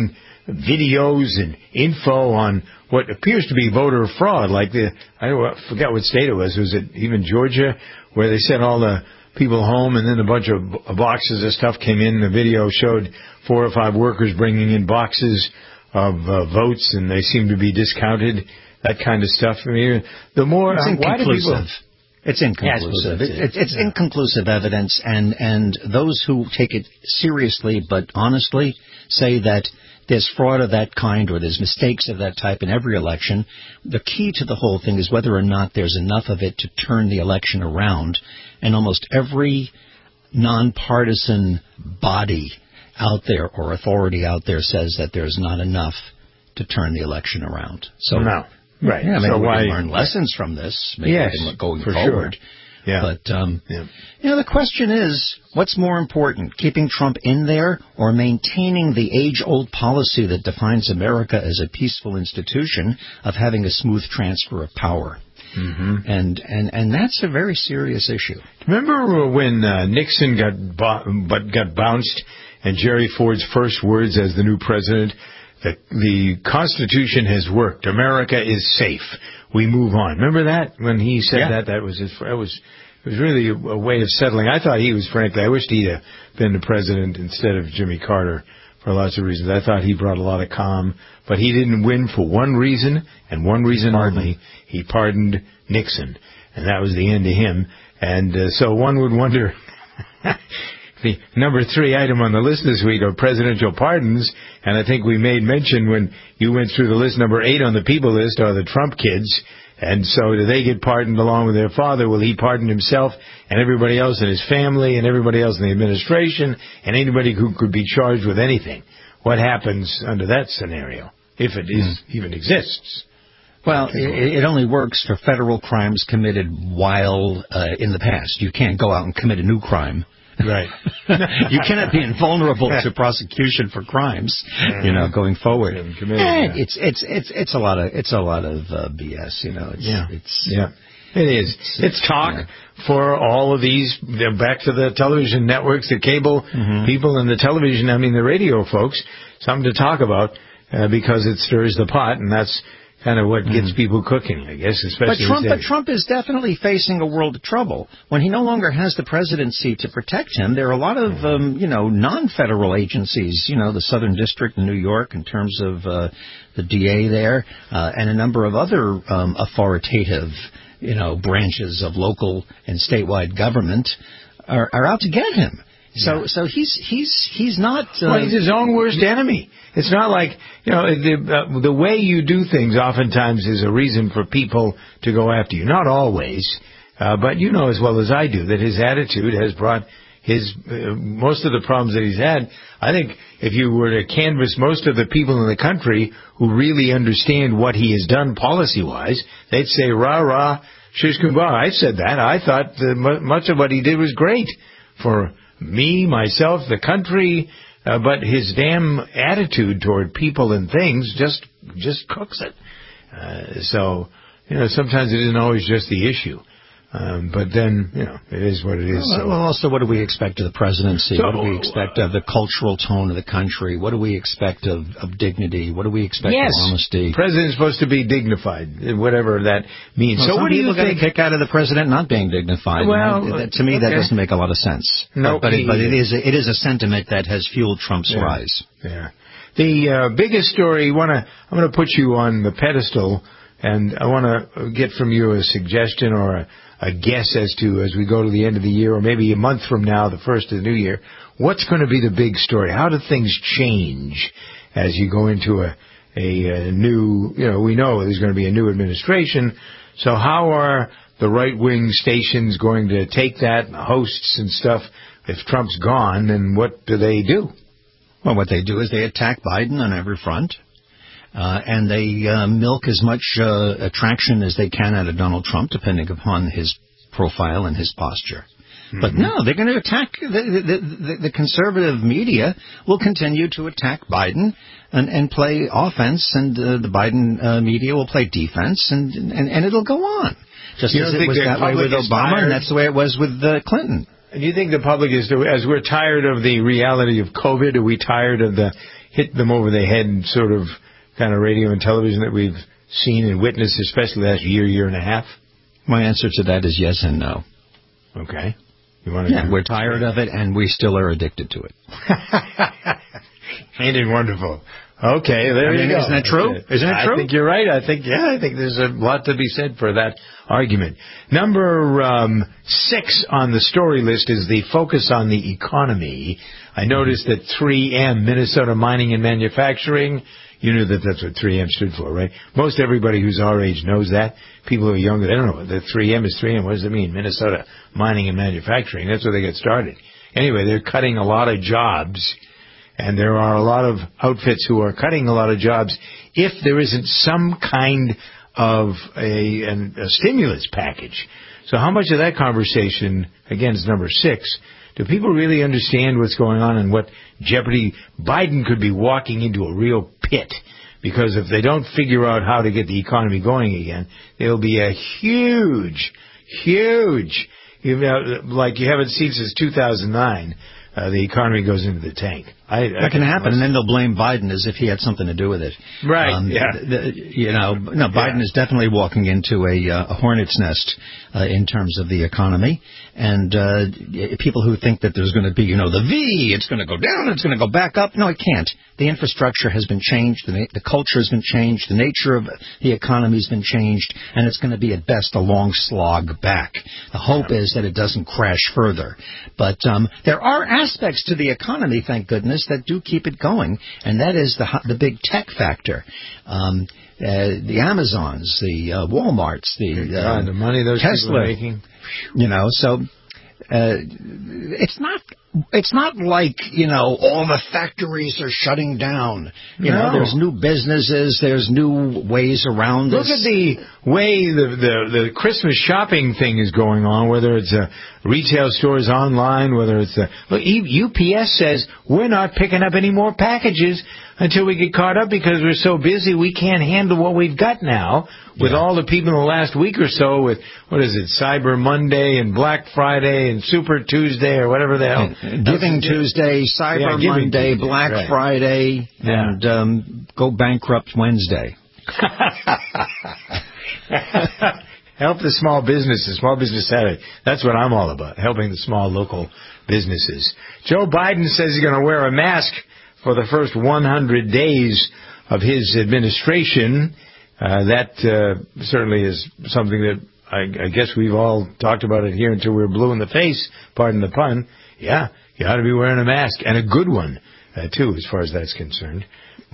videos and info on what appears to be voter fraud, like I forgot what state it was. Was it even Georgia, where they sent all the people home and then a bunch of boxes of stuff came in? The video showed 4 or 5 workers bringing in boxes of votes, and they seem to be discounted, that kind of stuff. I mean, the more... It's inconclusive. It's inconclusive. It's inconclusive evidence, and those who take it seriously but honestly say that there's fraud of that kind or there's mistakes of that type in every election. The key to the whole thing is whether or not there's enough of it to turn the election around, and almost every nonpartisan body out there or authority out there says that there's not enough to turn the election around. So no. Right. Yeah, maybe so we why, can learn lessons from this. Maybe yes, we can going for forward. Sure. Yeah. But, the question is, what's more important, keeping Trump in there or maintaining the age-old policy that defines America as a peaceful institution of having a smooth transfer of power? Mm-hmm. And that's a very serious issue. Remember when Nixon got bounced and Jerry Ford's first words as the new president, the Constitution has worked. America is safe. We move on. Remember that? When he said that was it was really a way of settling. I thought he was, frankly, I wished he'd have been the president instead of Jimmy Carter for lots of reasons. I thought he brought a lot of calm, but he didn't win for one reason and one reason only. He pardoned Nixon, and that was the end of him. And so one would wonder, the number 3 item on the list this week are presidential pardons, and I think we made mention when you went through the list, number 8 on the people list are the Trump kids. And so do they get pardoned along with their father? Will he pardon himself and everybody else in his family and everybody else in the administration and anybody who could be charged with anything? What happens under that scenario, if it even exists? Well, it only works for federal crimes committed while in the past. You can't go out and commit a new crime. Right. You cannot be invulnerable to prosecution for crimes, going forward. It's a lot of BS, It is. It's talk for all of these, back to the television networks, the cable people and the television, the radio folks, something to talk about because it stirs the pot, and that's kind of what gets people cooking, I guess, especially But Trump is definitely facing a world of trouble. When he no longer has the presidency to protect him, there are a lot of, non-federal agencies, the Southern District in New York in terms of the DA there, and a number of other authoritative, branches of local and statewide government are out to get him. So he's not... he's his own worst enemy. It's not like, the way you do things oftentimes is a reason for people to go after you. Not always, but you know as well as I do that his attitude has brought most of the problems that he's had. I think if you were to canvass most of the people in the country who really understand what he has done policy-wise, they'd say, rah, rah, shish kumbah. I said that. I thought much of what he did was great for me, myself, the country, but his damn attitude toward people and things just cooks it. So sometimes it isn't always just the issue. But then, it is what it is. Well, also, what do we expect of the presidency? What do we expect of the cultural tone of the country? What do we expect of dignity? What do we expect of honesty? The president's supposed to be dignified, whatever that means. Well, so what do you get a kick out of the president not being dignified? Well, to me, that doesn't make a lot of sense. No, but it is a sentiment that has fueled Trump's rise. Yeah. The biggest story, I'm going to put you on the pedestal, and I want to get from you a suggestion or a guess as we go to the end of the year, or maybe a month from now, the first of the new year. What's going to be the big story? How do things change as you go into a new, we know there's going to be a new administration. So how are the right-wing stations going to take that, and the hosts and stuff, if Trump's gone, and what do they do? Well, what they do is they attack Biden on every front. And they milk as much attraction as they can out of Donald Trump, depending upon his profile and his posture. But no, they're going to attack the conservative media will continue to attack Biden and play offense, and the Biden media will play defense, and it'll go on. Just as it was that way with Obama, and that's the way it was with Clinton. Do you think the public is, as we're tired of the reality of COVID, are we tired of the hit them over the head sort of kind of radio and television that we've seen and witnessed, especially the last year and a half? My answer to that is yes and no. Okay. We're tired of it, and we still are addicted to it. Ain't it wonderful? Okay, there you go. Isn't that true? Isn't it true? I think you're right. I think there's a lot to be said for that argument. Number 6 on the story list is the focus on the economy. I noticed that 3M, Minnesota Mining and Manufacturing, you knew that that's what 3M stood for, right? Most everybody who's our age knows that. People who are younger, they don't know. The 3M is 3M. What does it mean? Minnesota Mining and Manufacturing. That's where they get started. Anyway, they're cutting a lot of jobs. And there are a lot of outfits who are cutting a lot of jobs if there isn't some kind of a stimulus package. So how much of that conversation, again, is number 6, do people really understand what's going on and what jeopardy? Biden could be walking into a real pit, because if they don't figure out how to get the economy going again, there'll be a huge, like you haven't seen since 2009, the economy goes into the tank. That can happen, and then they'll blame Biden as if he had something to do with it. Right, Biden is definitely walking into a hornet's nest in terms of the economy. And people who think that there's going to be, the V, it's going to go down, it's going to go back up. No, it can't. The infrastructure has been changed. The culture has been changed. The nature of the economy has been changed. And it's going to be, at best, a long slog back. The hope is that it doesn't crash further. But there are aspects to the economy, thank goodness, that do keep it going. And that is the big tech factor. The Amazons, the Walmarts, the money those Tesla, people are making. So it's not like, all the factories are shutting down. There's new businesses, there's new ways around this. Look at the way the Christmas shopping thing is going on, whether it's retail stores online, whether it's look, UPS says we're not picking up any more packages until we get caught up because we're so busy we can't handle what we've got now with all the people in the last week or so with, what is it, Cyber Monday and Black Friday and Super Tuesday or whatever the hell. Giving Tuesday, Cyber Monday, Tuesday, Black Friday, and go bankrupt Wednesday. Help the small businesses, Small Business Saturday. That's what I'm all about, helping the small local businesses. Joe Biden says he's going to wear a mask for the first 100 days of his administration. That certainly is something that I guess we've all talked about it here until we were blue in the face, pardon the pun. Yeah, you ought to be wearing a mask, and a good one, too, as far as that's concerned.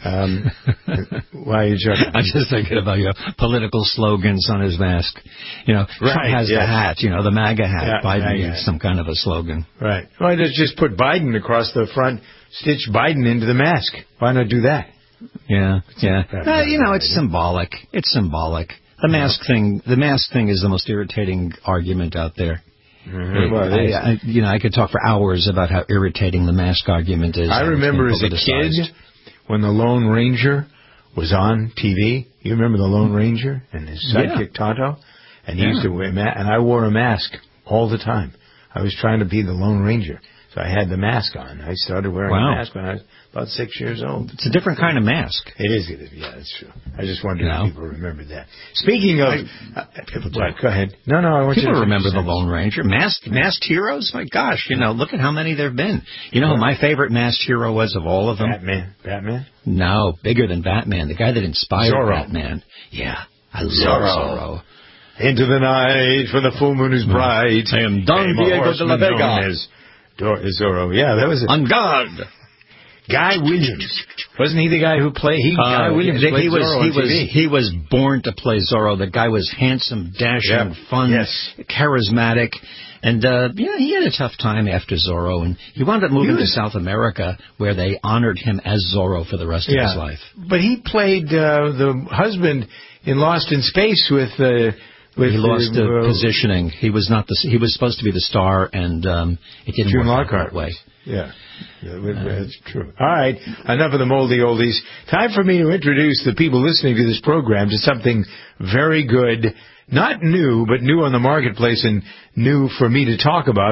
Why are you joking? I'm just thinking about your political slogans on his mask. Trump has the hat, the MAGA hat. Yeah, Biden needs some kind of a slogan. Right. Why not just put Biden across the front, stitch Biden into the mask? Why not do that? Yeah. It's symbolic. It's symbolic. The mask thing is the most irritating argument out there. Mm-hmm. I could talk for hours about how irritating the mask argument is. I remember as a kid when the Lone Ranger was on TV. You remember the Lone Ranger and his sidekick Tonto? And he used to wear and I wore a mask all the time. I was trying to be the Lone Ranger. So I had the mask on. I started wearing a mask when I was about 6 years old. It's a different kind of mask. It is. Yeah, that's true. I just wondered if people remembered that. Speaking of... people do. Go ahead. No, I want people you to remember the Lone Ranger. Masked heroes? My gosh, look at how many there have been. You know who my favorite masked hero was of all of them? Batman? No, bigger than Batman. The guy that inspired Zorro. Batman. Yeah, I love Zorro. Into the night when the full moon is bright. I am Don Diego de la Vega. Zorro. Yeah, that was it. On guard. Guy Williams. Wasn't he the guy who played... Guy Williams played Zorro on TV. He was born to play Zorro. The guy was handsome, dashing, fun, charismatic. And, he had a tough time after Zorro. And he wound up moving to South America, where they honored him as Zorro for the rest of his life. But he played the husband in Lost in Space with he lost the positioning. He was not he was supposed to be the star, and it didn't work out that way. Yeah, that's true. All right, enough of the moldy oldies. Time for me to introduce the people listening to this program to something very good, not new, but new on the marketplace and new for me to talk about.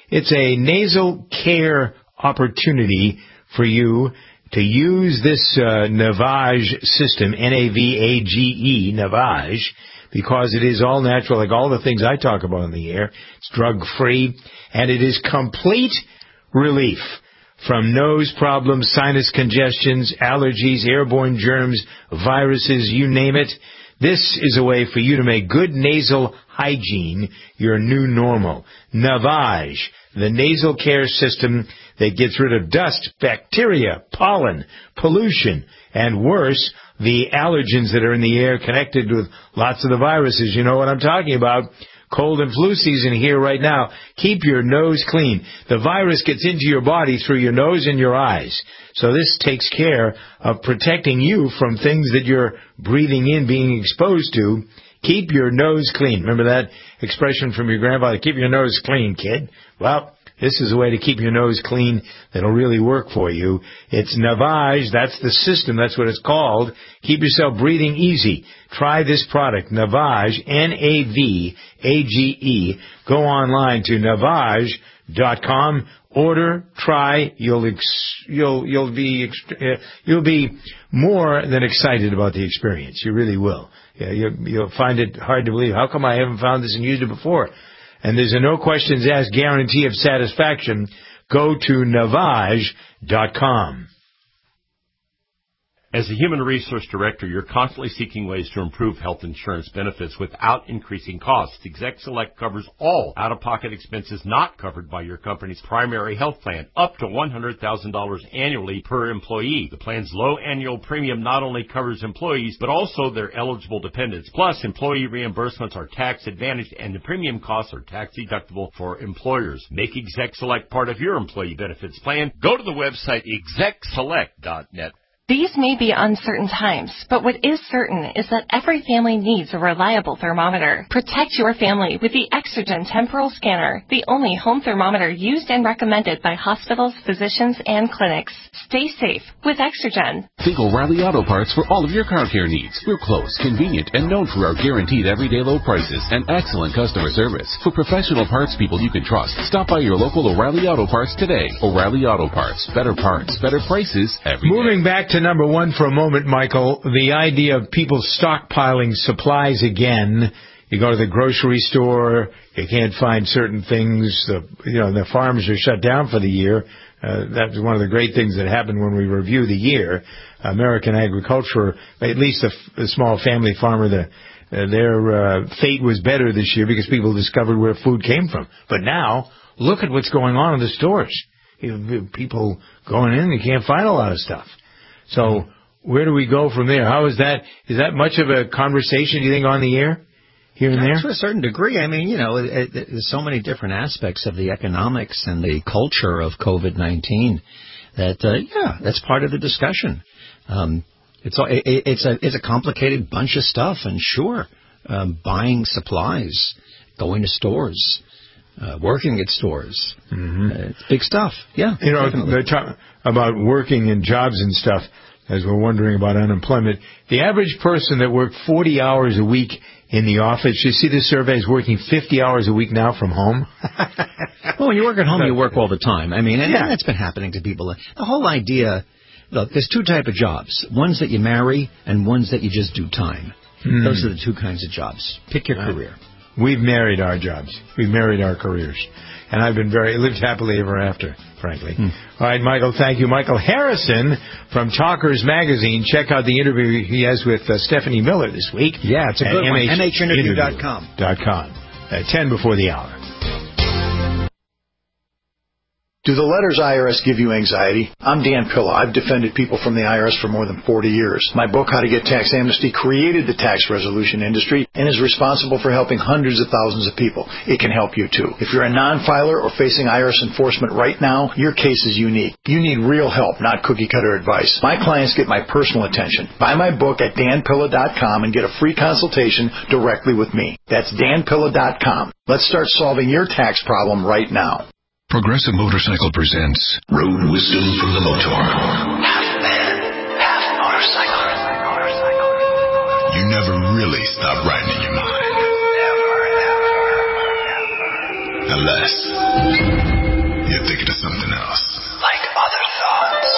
It's a nasal care opportunity for you to use this Navage system, Navage, Navage, because it is all natural, like all the things I talk about in the air. It's drug-free, and it is complete relief from nose problems, sinus congestions, allergies, airborne germs, viruses, you name it. This is a way for you to make good nasal hygiene your new normal. Navage, the nasal care system that gets rid of dust, bacteria, pollen, pollution, and worse, the allergens that are in the air connected with lots of the viruses. You know what I'm talking about. Cold and flu season here right now. Keep your nose clean. The virus gets into your body through your nose and your eyes. So this takes care of protecting you from things that you're breathing in, being exposed to. Keep your nose clean. Remember that expression from your grandfather? Keep your nose clean, kid. Well, this is a way to keep your nose clean that'll really work for you. It's Navage. That's the system. That's what it's called. Keep yourself breathing easy. Try this product, Navage, Navage. Go online to Navage.com. Order, try. You'll be more than excited about the experience. You really will. Yeah, you'll find it hard to believe. How come I haven't found this and used it before? And there's a no questions asked guarantee of satisfaction. Go to Navage.com. As a human resource director, you're constantly seeking ways to improve health insurance benefits without increasing costs. Exec Select covers all out-of-pocket expenses not covered by your company's primary health plan, up to $100,000 annually per employee. The plan's low annual premium not only covers employees, but also their eligible dependents. Plus, employee reimbursements are tax-advantaged, and the premium costs are tax-deductible for employers. Make Exec Select part of your employee benefits plan. Go to the website execselect.net. These may be uncertain times, but what is certain is that every family needs a reliable thermometer. Protect your family with the Exergen Temporal Scanner, the only home thermometer used and recommended by hospitals, physicians, and clinics. Stay safe with Exergen. Think O'Reilly Auto Parts for all of your car care needs. We're close, convenient, and known for our guaranteed everyday low prices and excellent customer service. For professional parts people you can trust, stop by your local O'Reilly Auto Parts today. O'Reilly Auto Parts. Better parts, better prices every day. Moving back to number one for a moment, Michael, the idea of people stockpiling supplies again. You go to the grocery store, you can't find certain things. The farms are shut down for the year. That's one of the great things that happened when we review the year. American agriculture, at least the small family farmer, their fate was better this year because people discovered where food came from. But now, look at what's going on in the stores. People going in, you can't find a lot of stuff. So where do we go from there? How is that? Is that much of a conversation, do you think, on the air here and there? To a certain degree. I mean, there's so many different aspects of the economics and the culture of COVID-19 that, that's part of the discussion. It's a complicated bunch of stuff, and sure, buying supplies, going to stores, working at stores. It's big stuff. Yeah. They talk about working in jobs and stuff, as we're wondering about unemployment. The average person that worked 40 hours a week in the office, you see the survey is working 50 hours a week now from home. Well, when you work at home, you work all the time. I mean, and that's been happening to people. The whole idea, look, there's two types of jobs. Ones that you marry and ones that you just do time. Those are the two kinds of jobs. Pick your career. We've married our jobs. We've married our careers. And I've lived happily ever after, frankly. All right, Michael, thank you. Michael Harrison from Talkers Magazine. Check out the interview he has with Stephanie Miller this week. Yeah, it's a good one. MHinterview.com. At 10 before the hour. Do the letters IRS give you anxiety? I'm Dan Pilla. I've defended people from the IRS for more than 40 years. My book, How to Get Tax Amnesty, created the tax resolution industry and is responsible for helping hundreds of thousands of people. It can help you, too. If you're a non-filer or facing IRS enforcement right now, your case is unique. You need real help, not cookie-cutter advice. My clients get my personal attention. Buy my book at danpilla.com and get a free consultation directly with me. That's danpilla.com. Let's start solving your tax problem right now. Progressive Motorcycle presents Road Wisdom from the Motor. Half man, half motorcycle. You never really stop riding in your mind. Never. Unless you're thinking of something else. Like other thoughts.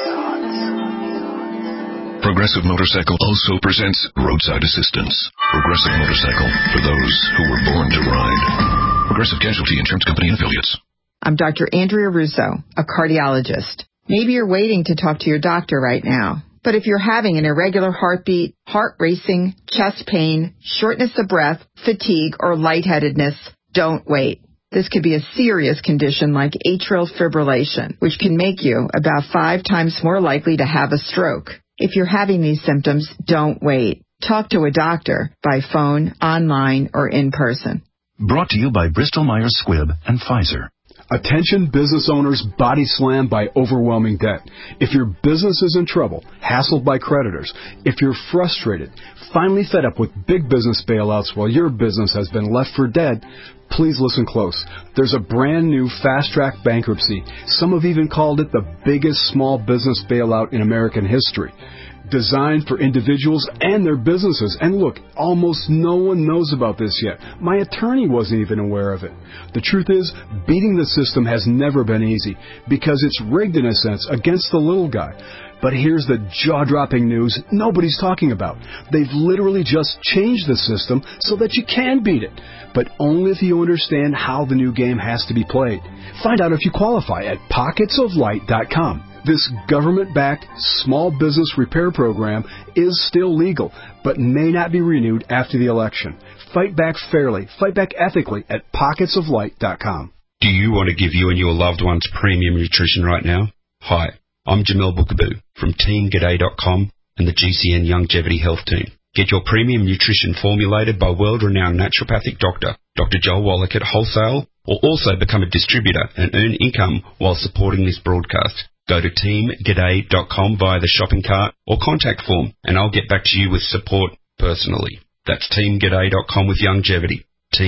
Progressive Motorcycle also presents Roadside Assistance. Progressive Motorcycle, for those who were born to ride. Progressive Casualty Insurance Company and Affiliates. I'm Dr. Andrea Russo, a cardiologist. Maybe you're waiting to talk to your doctor right now. But if you're having an irregular heartbeat, heart racing, chest pain, shortness of breath, fatigue, or lightheadedness, don't wait. This could be a serious condition like atrial fibrillation, which can make you about 5 times more likely to have a stroke. If you're having these symptoms, don't wait. Talk to a doctor by phone, online, or in person. Brought to you by Bristol-Myers Squibb and Pfizer. Attention business owners body slammed by overwhelming debt. If your business is in trouble, hassled by creditors, if you're frustrated, finally fed up with big business bailouts while your business has been left for dead, please listen close. There's a brand new fast-track bankruptcy. Some have even called it the biggest small business bailout in American history. Designed for individuals and their businesses. And look, almost no one knows about this yet. My attorney wasn't even aware of it. The truth is, beating the system has never been easy because it's rigged in a sense against the little guy. But here's the jaw-dropping news nobody's talking about. They've literally just changed the system so that you can beat it, but only if you understand how the new game has to be played. Find out if you qualify at pocketsoflight.com. This government-backed small business repair program is still legal, but may not be renewed after the election. Fight back fairly, fight back ethically at pocketsoflight.com. Do you want to give you and your loved ones premium nutrition right now? Hi, I'm Jamel Bookaboo from TeamGaday.com and the GCN Longevity Health Team. Get your premium nutrition formulated by world-renowned naturopathic doctor, Dr. Joel Wallach at Wholesale, or also become a distributor and earn income while supporting this broadcast. Go to teamgaday.com via the shopping cart or contact form, and I'll get back to you with support personally. That's teamgaday.com with longevity.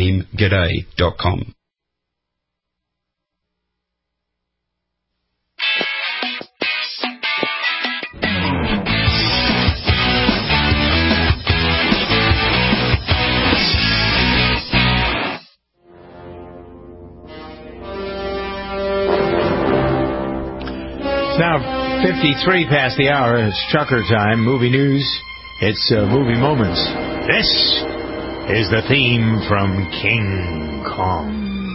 teamgaday.com. Now, 53 past the hour. It's Chucker time. Movie news. It's movie moments. This is the theme from King Kong.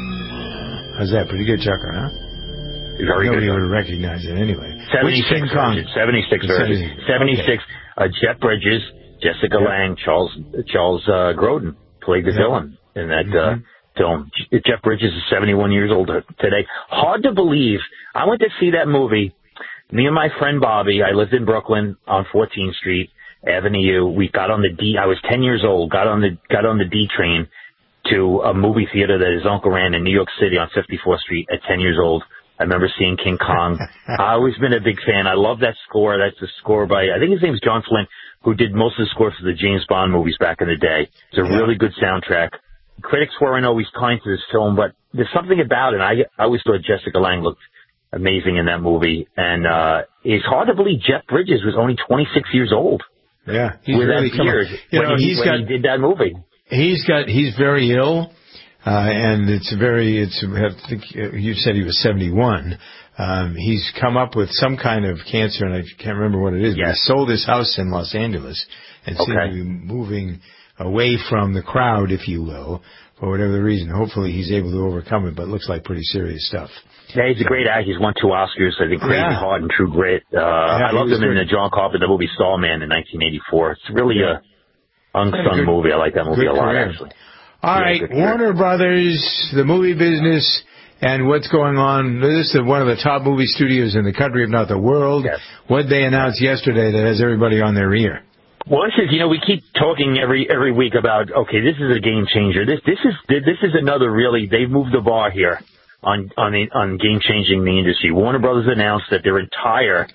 How's that? Pretty good, Chucker, huh? Very good. Nobody would recognize it anyway. 76 King Kong? 76 versions. 76. Okay. Jeff Bridges, Jessica Lange, Charles Grodin played the villain in that film. Jeff Bridges is 71 years old today. Hard to believe. I went to see that movie. Me and my friend Bobby, I lived in Brooklyn on 14th Street Avenue. We got on the D. I was 10 years old. Got on the D train to a movie theater that his uncle ran in New York City on 54th Street at 10 years old. I remember seeing King Kong. I've always been a big fan. I love that score. That's a score by, I think his name's John Flynn, who did most of the scores for the James Bond movies back in the day. It's a really good soundtrack. Critics weren't always kind to this film, but there's something about it. I always thought Jessica Lange looked amazing in that movie. And it's hard to believe Jeff Bridges was only 26 years old. Yeah, he's with really that beard when he did that movie. He's very ill. And I think you said he was 71. He's come up with some kind of cancer, and I can't remember what it is. But he sold his house in Los Angeles and seemed to be moving away from the crowd, if you will, for whatever the reason. Hopefully he's able to overcome it, but it looks like pretty serious stuff. Yeah, he's a great actor. He's won 2 Oscars, I think, Crazy Heart and True Grit. I loved him in the John Carpenter movie Starman in 1984. It's really a unsung movie. I like that movie a lot, actually. All right, Warner Brothers, the movie business, and what's going on. This is one of the top movie studios in the country, if not the world. Yes. What did they announce yesterday that has everybody on their ear? Well, this is, we keep talking every week about, okay, this is a game changer. This is another really, they've moved the bar here on game changing the industry. Warner Brothers announced that their entire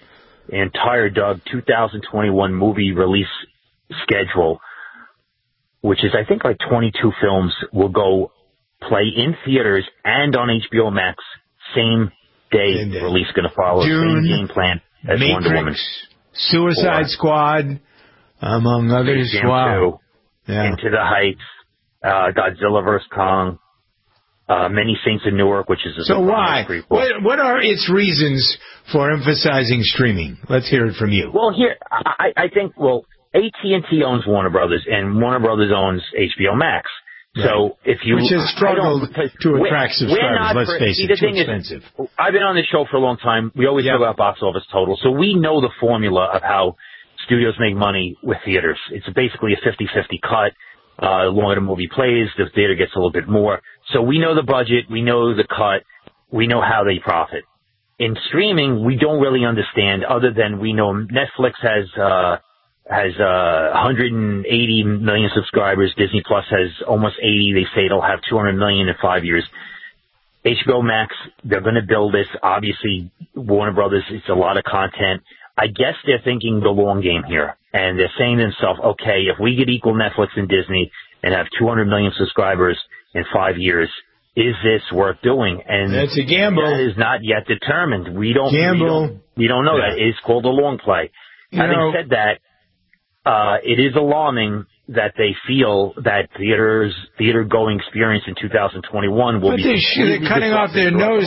Doug 2021 movie release schedule, which is I think like 22 films, will go play in theaters and on HBO Max same day release, going to follow Dune, the same game plan as Matrix, Wonder Woman, Suicide Squad, among others. Wow. 2, Into the Heights, Godzilla vs. Kong, Many Saints in Newark, which is a so why? What are its reasons for emphasizing streaming? Let's hear it from you. Well, here I think AT&T owns Warner Brothers, and Warner Brothers owns HBO Max. Right. So if you which has struggled to attract subscribers, let's face it, too expensive. I've been on this show for a long time. We always talk about box office total, so we know the formula of how studios make money with theaters. It's basically a 50-50 cut. The longer the movie plays, the theater gets a little bit more. So we know the budget, we know the cut, we know how they profit. In streaming, we don't really understand, other than we know Netflix has 180 million subscribers. Disney Plus has almost 80. They say it'll have 200 million in 5 years. HBO Max, they're going to build this. Obviously, Warner Brothers, it's a lot of content. I guess they're thinking the long game here. And they're saying to themselves, okay, if we get equal Netflix and Disney and have 200 million subscribers in 5 years, is this worth doing? And that's a gamble. That is not yet determined. We don't know that. It's called a long play. Having said that, it is alarming that they feel that theater-going experience in 2021 will be. They're cutting off their nose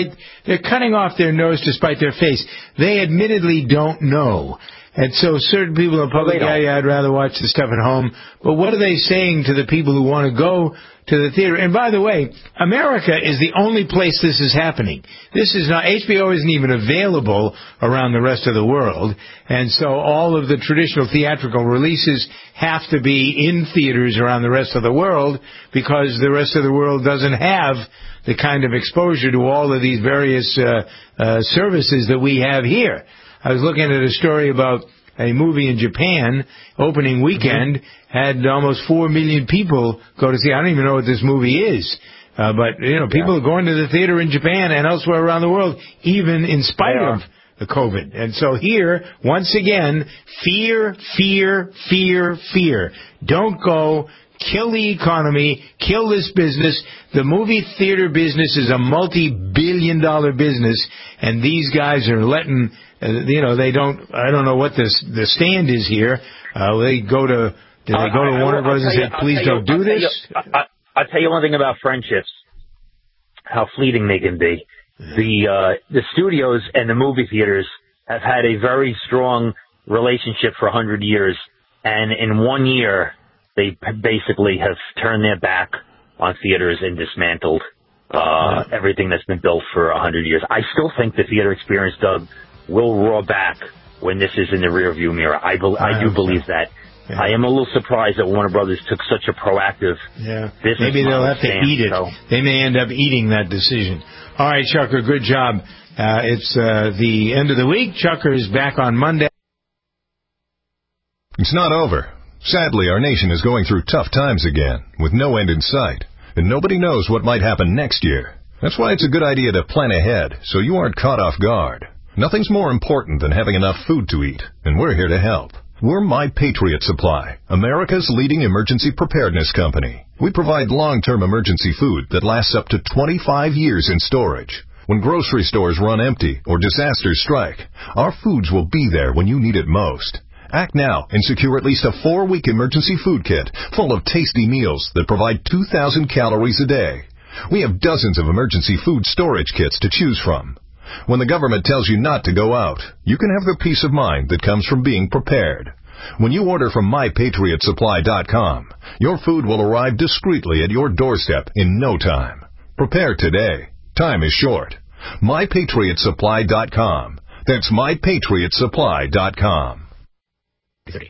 despite their face. They admittedly don't know. And so certain people in public, I'd rather watch the stuff at home. But what are they saying to the people who want to go to the theater? And by the way, America is the only place this is happening. This is not, HBO isn't even available around the rest of the world. And so all of the traditional theatrical releases have to be in theaters around the rest of the world, because the rest of the world doesn't have the kind of exposure to all of these various services that we have here. I was looking at a story about a movie in Japan, opening weekend, had almost 4 million people go to see. I don't even know what this movie is. But people are going to the theater in Japan and elsewhere around the world, even in spite of the COVID. And so here, once again, fear, fear, fear, fear. Don't go. Kill the economy, kill this business. The movie theater business is a multi-billion-dollar business, and these guys are letting, I don't know what the stand is here. They go to Warner Brothers and say, please don't do this? I'll tell you one thing about friendships, how fleeting they can be. The studios and the movie theaters have had a very strong relationship for 100 years, and in 1 year, they basically have turned their back on theaters and dismantled everything that's been built for 100 years. I still think the theater experience, Doug, will roar back when this is in the rearview mirror. I do believe that. Yeah. I am a little surprised that Warner Brothers took such a proactive business. Maybe they'll have to eat it. They may end up eating that decision. All right, Chucker, good job. It's the end of the week. Chucker is back on Monday. It's not over. Sadly, our nation is going through tough times again, with no end in sight, and nobody knows what might happen next year. That's why it's a good idea to plan ahead, so you aren't caught off guard. Nothing's more important than having enough food to eat, and we're here to help. We're My Patriot Supply, America's leading emergency preparedness company. We provide long-term emergency food that lasts up to 25 years in storage. When grocery stores run empty or disasters strike, our foods will be there when you need it most. Act now and secure at least a 4-week emergency food kit full of tasty meals that provide 2,000 calories a day. We have dozens of emergency food storage kits to choose from. When the government tells you not to go out, you can have the peace of mind that comes from being prepared. When you order from MyPatriotSupply.com, your food will arrive discreetly at your doorstep in no time. Prepare today. Time is short. MyPatriotSupply.com. That's MyPatriotSupply.com.